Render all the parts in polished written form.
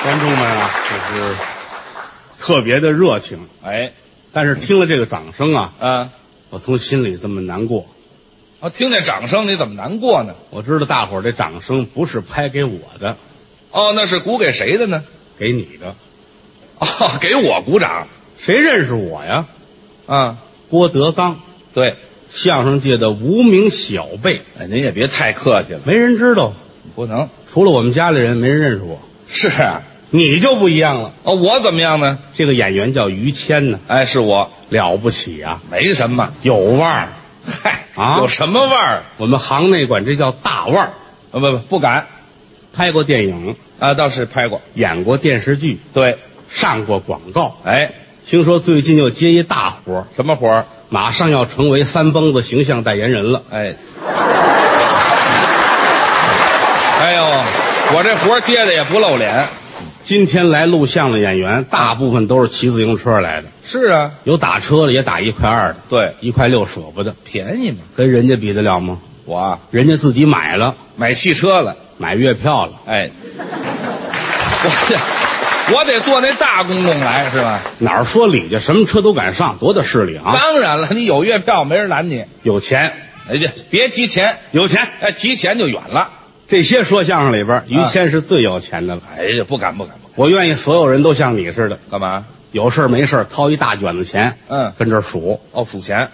观众们啊，就是特别的热情， 哎， 但是听了这个掌声啊， 啊， 我从心里这么难过。 听见掌声你怎么难过呢？ 我知道大伙儿这掌声不是拍给我的， 哦，那是鼓给谁的呢？ 给你的。 哦，给我鼓掌。 谁认识我呀？ 啊， 郭德纲， 对， 相声界的无名小辈， 哎，您也别太客气了， 没人知道， 不能。 除了我们家里人，没人认识我。 是啊， 你就不一样了， 哦，我怎么样呢？ 这个演员叫于谦呢， 哎，是我， 了不起啊， 没什么。 有腕儿。 嗨， 啊有什么味儿？ 我们行内管这叫大腕儿。 不敢拍过电影， 啊，倒是拍过。 演过电视剧， 对， 上过广告。 哎， 听说最近又接一大活儿， 什么活儿？ 马上要成为三蹦子形象代言人了。 哎，哎呦，我这活儿接的也不露脸。 今天来录像的演员，大部分都是骑自行车来的， 是啊， 有打车的，也打1块2的， 对， 1块6舍不得， 便宜嘛。 跟人家比得了吗？ 我啊， 人家自己买了， 买汽车了。 买月票了， 哎，我得坐那大公共来是吧？ 哪儿说理去？什么车都敢上，多大势力啊！ 当然了，你有月票，没人拦你。 有钱， 哎呀，别提钱， 有钱， 哎，提钱就远了。 这些说相声里边，于谦是最有钱的了。 哎呀，不敢。 我愿意所有人都像你似的， 干嘛？ 有事没事掏一大卷子钱，跟这儿数。 哦，数钱。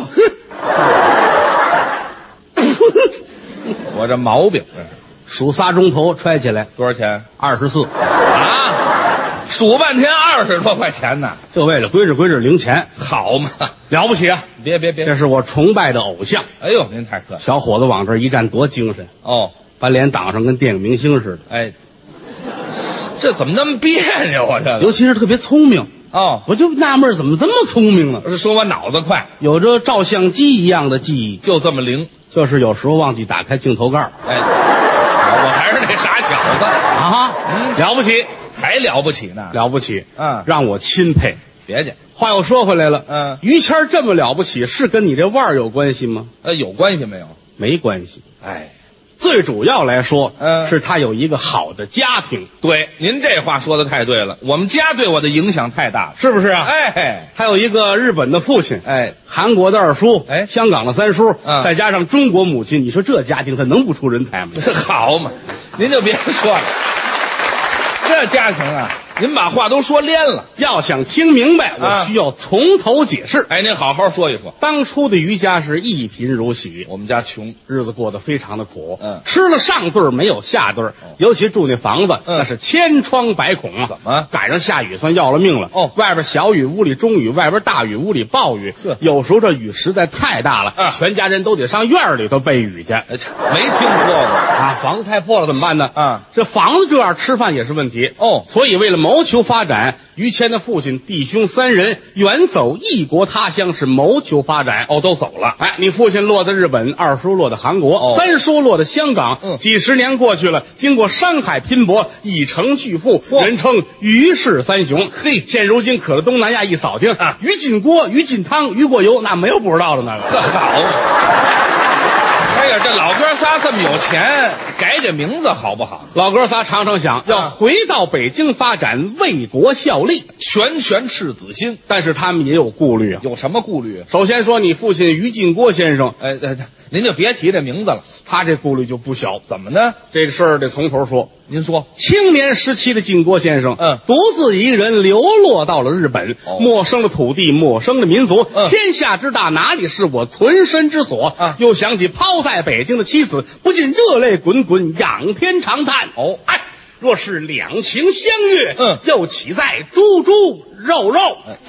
我这毛病， 数3钟头揣起来多少钱 ？24 啊！数半天20多块钱呢， 就为了归置零钱， 好嘛？ 了不起啊！ 别， 这是我崇拜的偶像。 哎呦，您太客气。 小伙子往这儿一站，多精神哦， 把脸挡上跟电影明星似的。 哎，这怎么那么别扭啊？这个， 尤其是特别聪明哦， 我就纳闷怎么这么聪明呢？ 是说我脑子快， 有着照相机一样的记忆， 就这么灵。 就是有时候忘记打开镜头盖。 哎，我还是那傻小子啊！了不起， 还了不起呢？ 了不起， 嗯， 让我钦佩。 别介， 话又说回来了，于谦这么了不起，是跟你这腕儿有关系吗？ 有关系没有？ 没关系。 哎， 最主要来说，是他有一个好的家庭。 对，您这话说的太对了，我们家对我的影响太大了， 是不是啊？ 哎， 还有一个日本的父亲， 哎， 韩国的二叔， 哎， 香港的三叔， 再加上中国母亲，你说这家庭他能不出人才吗？ 好嘛，您就别说了，这家庭啊，您把话都说连了。 要想听明白，我需要从头解释。 哎，您好好说一说。 当初的于家是一贫如洗， 我们家穷， 日子过得非常的苦。 吃了上顿没有下顿，尤其住那房子，那是千疮百孔啊！ 怎么赶上下雨算要了命了？外边小雨，屋里中雨；外边大雨，屋里暴雨。有时候这雨实在太大了，全家人都得上院里头避雨去。 没听说过啊！房子太破了怎么办呢？这房子这样吃饭也是问题所以为了谋求发展，于谦的父亲弟兄3人远走异国他乡，是谋求发展。 都走了。 哎，你父亲落在日本，二叔落在韩国，三叔落在香港。几十年过去了，经过山海拼搏，已成巨富，人称于氏三雄。嘿，现如今可了东南亚一扫听于进锅、于进汤、于过油，那没有不知道的那个。 好。哎呀，这老哥仨这么有钱，改名字好不好？ 老哥仨常常想要回到北京发展，为国效力， 拳赤子心。 但是他们也有顾虑啊。 有什么顾虑？ 首先说你父亲于进国先生， 您就别提这名字了， 他这顾虑就不小。 怎么呢？ 这个事儿得从头说。 您说， 青年时期的进国先生，独自一个人流落到了日本，陌生的土地，陌生的民族，天下之大，哪里是我存身之所？又想起抛在北京的妻子，不禁热泪滚滚，仰天长叹。哎，若是两情相悦，又岂在猪猪肉肉？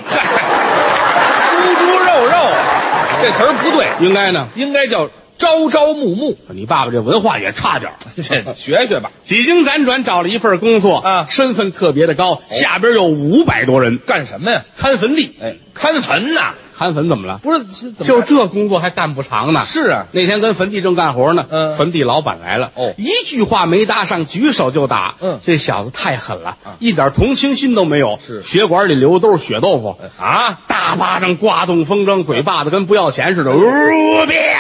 猪猪肉肉，这词儿不对， 应该呢， 应该叫朝朝暮暮。 你爸爸这文化也差点学学吧。 几经辗转找了一份工作身份特别的高，下边有500多人。 干什么呀？ 看坟地。 看坟呐？ 看坟怎么了？ 不是， 就这工作还干不长呢。 是啊， 那天跟坟地正干活呢，坟地老板来了，一句话没搭上，举手就打。这小子太狠了，一点同情心都没有。 是， 血管里流的都是血豆腐大巴掌刮动风筝，嘴巴子跟不要钱似的。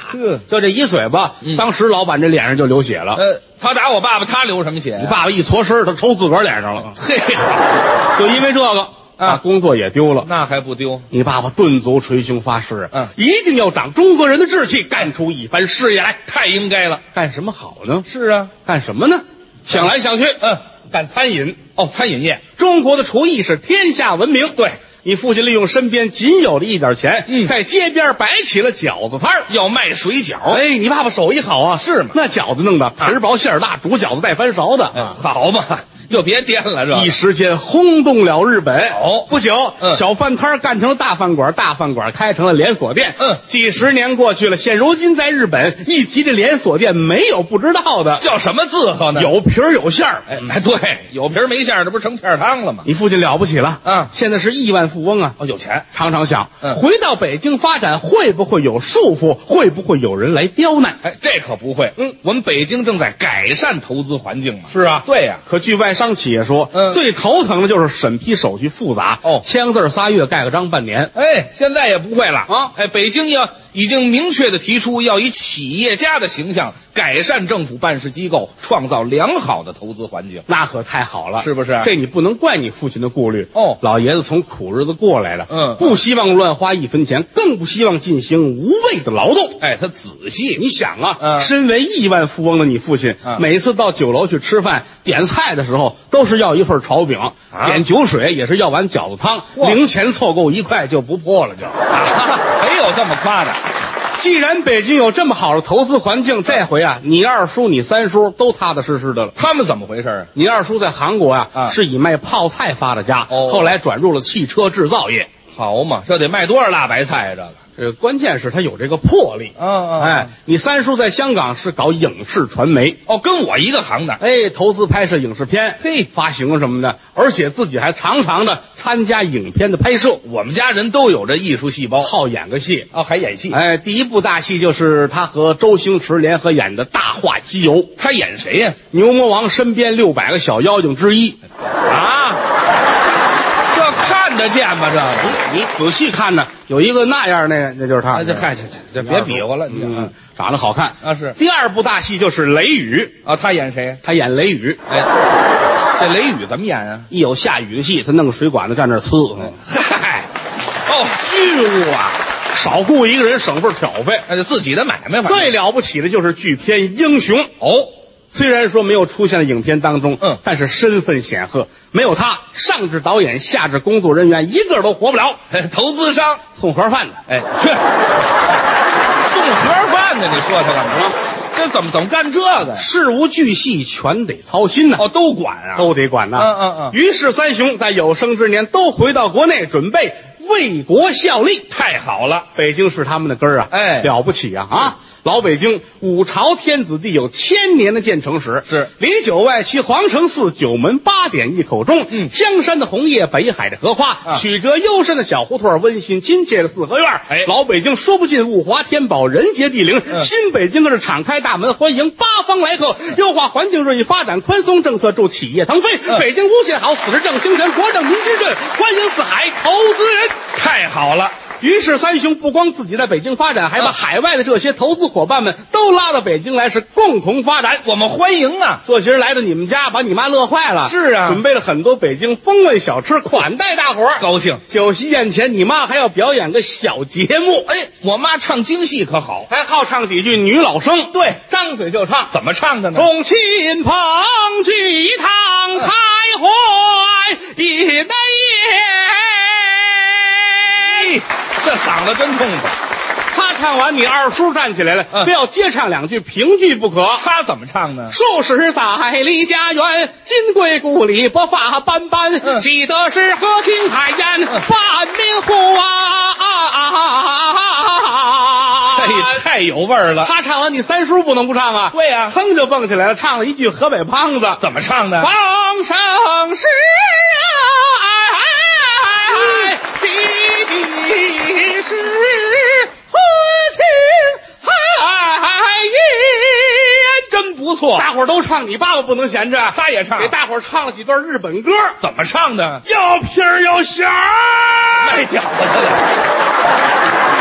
就这一嘴巴，当时老板这脸上就流血了。 他打我爸爸，他流什么血？ 你爸爸一搓身，他抽自个儿脸上了。 嘿， 就因为这个把工作也丢了。 那还不丢？ 你爸爸顿足捶胸发誓，一定要长中国人的志气，干出一番事业来。 太应该了。 干什么好呢？ 是啊， 干什么呢？想来想去，干餐饮。餐饮业，中国的厨艺是天下闻名。 对， 你父亲利用身边仅有的一点钱，在街边摆起了饺子摊， 要卖水饺。 哎，你爸爸手艺好啊， 是吗？ 那饺子弄的皮薄馅儿大，煮饺子带翻勺的， 好嘛，就别颠了，这一时间轰动了日本。不久，小饭摊干成了大饭馆，大饭馆开成了连锁店。几十年过去了，现如今在日本一提这连锁店，没有不知道的。 叫什么字号呢？ 有皮儿有馅儿。 对，有皮儿没馅儿，这不是成片汤了吗？ 你父亲了不起了，现在是亿万富翁啊！ 有钱， 常常想，回到北京发展会不会有束缚？会不会有人来刁难？ 这可不会。我们北京正在改善投资环境嘛。 是啊， 对呀。 可据外商企业说，最头疼的就是审批手续复杂。签字仨月，盖个章半年。 现在也不会了啊！北京已经明确的提出要以企业家的形象改善政府办事机构，创造良好的投资环境。 那可太好了， 是不是？ 这你不能怪你父亲的顾虑。老爷子从苦日子过来了，不希望乱花一分钱，更不希望进行无谓的劳动。 他仔细。 你想啊，身为亿万富翁的你父亲，每次到酒楼去吃饭，点菜的时候都是要一份炒饼，点酒水也是要碗饺子汤，零钱凑够1块就不破了，就没有这么夸的。 既然北京有这么好的投资环境，这回你二叔你三叔都踏踏实实的了。 他们怎么回事啊？ 你二叔在韩国是以卖泡菜发的家，后来转入了汽车制造业。 好嘛，这得卖多少辣白菜啊？ 这个关键是他有这个魄力。你三叔在香港是搞影视传媒， 跟我一个行的。 投资拍摄影视片，发行什么的，而且自己还常常的参加影片的拍摄。 我们家人都有这艺术细胞， 好演个戏还演戏。 第一部大戏就是他和周星驰联合演的《大话西游》。 他演谁呀？ 牛魔王身边600个小妖精之一。 这看得见吗？这你仔细看呢，有一个那样那就是他。 这别比划了， 长得好看是。 第二部大戏就是雷雨他演谁？ 他演雷雨。 这雷雨怎么演啊？ 一有下雨的戏，他弄个水管子站那呲。巨物啊，少雇一个人省份挑费， 那就自己的买卖。 最了不起的就是巨片英雄。虽然说没有出现在影片当中，但是身份显赫，没有他，上至导演，下至工作人员，一个都活不了。 投资商送盒饭的， 送盒饭的，你说他干嘛？这怎么干这个？ 事无巨细全得操心呢。 都管都得管呢。于是三兄在有生之年都回到国内，准备为国效力。 太好了， 北京是他们的根儿了不起啊！老北京五朝天子地有1000年的建成史， 是里九外七皇城4，九门8点一口钟，江山的红叶，北海的荷花，曲折幽深的小胡同，温馨亲切的四合院。老北京说不尽物华天宝，人杰地灵。新北京的是敞开大门，欢迎八方来客，优化环境，润意发展，宽松政策助企业腾飞。北京无限好，此时正精神，国正民心振，欢迎四海投资人。 太好了。 于是三兄不光自己在北京发展，还把海外的这些投资伙伴们都拉到北京来，是共同发展。 我们欢迎啊！ 这些人来到你们家，把你妈乐坏了。 是啊， 准备了很多北京风味小吃，款待大伙儿。 高兴。 酒席宴前，你妈还要表演个小节目。 我妈唱京戏可好， 还好唱几句女老生。 对， 张嘴就唱。 怎么唱的呢？ 众亲朋聚堂开怀饮的宴。 这嗓子真痛快。 他唱完，你二叔站起来了，非要接唱2句评剧不可。 他怎么唱呢？ 数十载离家园，金桂故里薄发斑斑，喜得是和亲海晏，万民呼太有味儿了。 他唱完，你三叔不能不唱啊。 对呀， 噌就蹦起来了，唱了一句河北梆子。 怎么唱的？ 风声是喜的是和亲海晏， 真不错。 大伙儿都唱，你爸爸不能闲着， 他也唱， 给大伙儿唱了几段日本歌。 怎么唱的？ 有皮儿有馅儿， 卖饺子的。